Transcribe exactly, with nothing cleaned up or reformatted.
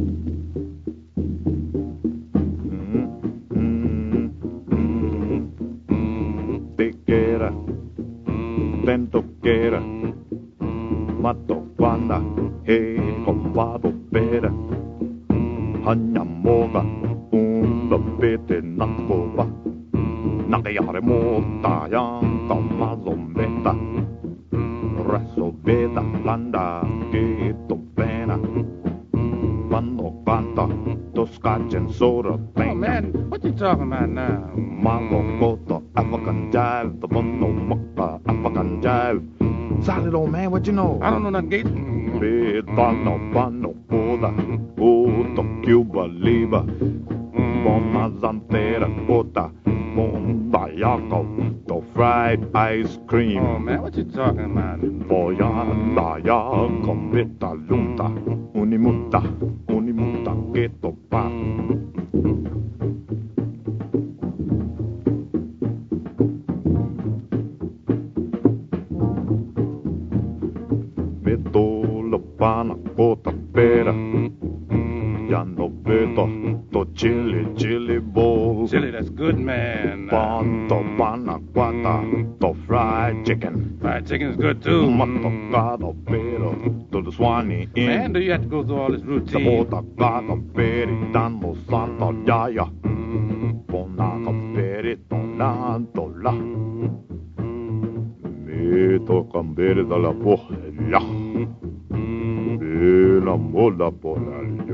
Tequera, tentoquera, matopana, he compado pera, hanyamoga, un bete nakova, nakayare mota yang kamalometa, resolveda landa, que pena, mano canta, toscachen sora. Oh man, what you talking about now? Malo koto, African jive, the mono maka, African jive. Solid old man, what you know? I don't know nothing, Gates. Bano, bano, poda, puto, Cuba, liba, bona zantera, pota, bomba, yaco, the fried ice cream. Oh man, what you talking about? Voyanda, ya, cometa, lunta, unimuta, unimuta, keto, pa. Pana, cota, pera, ya no vedo, to chili, chili bowl. Chili, that's good, man. Panto, pana, quata, to fried chicken. Fried chicken is good, too. Matocado, pero, to the Swanee Inn. Man, do you have to go through all this routine? Sabota, gata, peri, dano, santa, yaya. Bonaca, peri, tonando, la. Me tocan ver de la poja, la. La mola por la